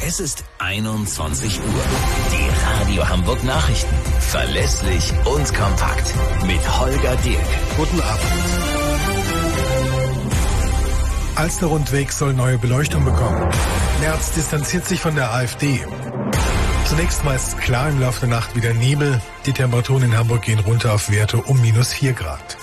Es ist 21 Uhr. Die Radio Hamburg Nachrichten. Verlässlich und kompakt. Mit Holger Dirk. Guten Abend. Alster-Rundweg soll neue Beleuchtung bekommen. Merz distanziert sich von der AfD. Zunächst meist klar, im Laufe der Nacht wieder Nebel. Die Temperaturen in Hamburg gehen runter auf Werte um -4 Grad.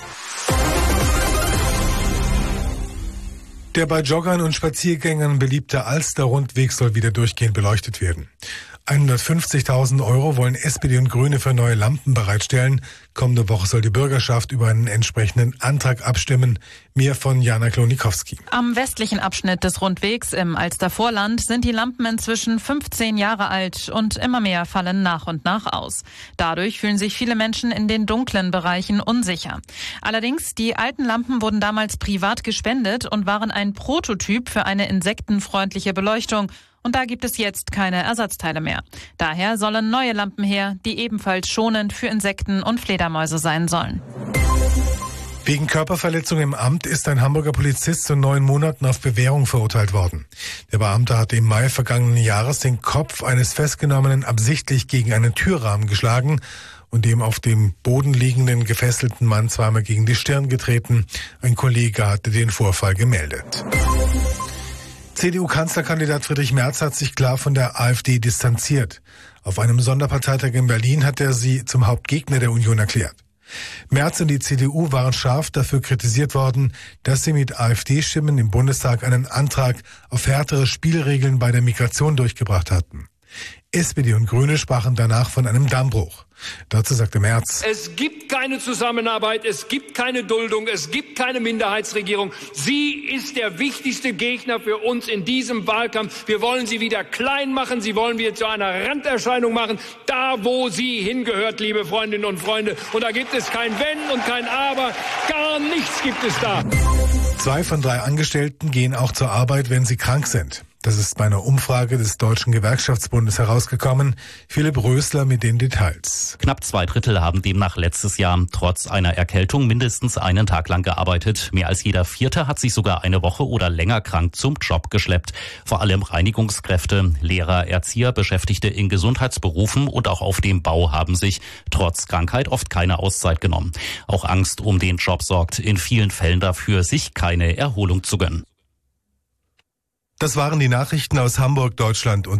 Der bei Joggern und Spaziergängern beliebte Alster-Rundweg soll wieder durchgehend beleuchtet werden. 150.000 € wollen SPD und Grüne für neue Lampen bereitstellen. Kommende Woche soll die Bürgerschaft über einen entsprechenden Antrag abstimmen. Mehr von Jana Klonikowski. Am westlichen Abschnitt des Rundwegs im Alstervorland sind die Lampen inzwischen 15 Jahre alt und immer mehr fallen nach und nach aus. Dadurch fühlen sich viele Menschen in den dunklen Bereichen unsicher. Allerdings, die alten Lampen wurden damals privat gespendet und waren ein Prototyp für eine insektenfreundliche Beleuchtung. Und da gibt es jetzt keine Ersatzteile mehr. Daher sollen neue Lampen her, die ebenfalls schonend für Insekten und Fledermäuse sein sollen. Wegen Körperverletzung im Amt ist ein Hamburger Polizist zu 9 Monaten auf Bewährung verurteilt worden. Der Beamte hatte im Mai vergangenen Jahres den Kopf eines Festgenommenen absichtlich gegen einen Türrahmen geschlagen und dem auf dem Boden liegenden gefesselten Mann zweimal gegen die Stirn getreten. Ein Kollege hatte den Vorfall gemeldet. CDU-Kanzlerkandidat Friedrich Merz hat sich klar von der AfD distanziert. Auf einem Sonderparteitag in Berlin hat er sie zum Hauptgegner der Union erklärt. Merz und die CDU waren scharf dafür kritisiert worden, dass sie mit AfD-Stimmen im Bundestag einen Antrag auf härtere Spielregeln bei der Migration durchgebracht hatten. SPD und Grüne sprachen danach von einem Dammbruch. Dazu sagte Merz: Es gibt keine Zusammenarbeit, es gibt keine Duldung, es gibt keine Minderheitsregierung. Sie ist der wichtigste Gegner für uns in diesem Wahlkampf. Wir wollen sie wieder klein machen, sie wollen wir zu einer Randerscheinung machen, da wo sie hingehört, liebe Freundinnen und Freunde. Und da gibt es kein Wenn und kein Aber, gar nichts gibt es da. 2 von 3 Angestellten gehen auch zur Arbeit, wenn sie krank sind. Das ist bei einer Umfrage des Deutschen Gewerkschaftsbundes herausgekommen. Philipp Rösler mit den Details. Knapp 2/3 haben demnach letztes Jahr trotz einer Erkältung mindestens einen Tag lang gearbeitet. Mehr als jeder 4. hat sich sogar eine Woche oder länger krank zum Job geschleppt. Vor allem Reinigungskräfte, Lehrer, Erzieher, Beschäftigte in Gesundheitsberufen und auch auf dem Bau haben sich trotz Krankheit oft keine Auszeit genommen. Auch Angst um den Job sorgt in vielen Fällen dafür, sich keine Erholung zu gönnen. Das waren die Nachrichten aus Hamburg, Deutschland und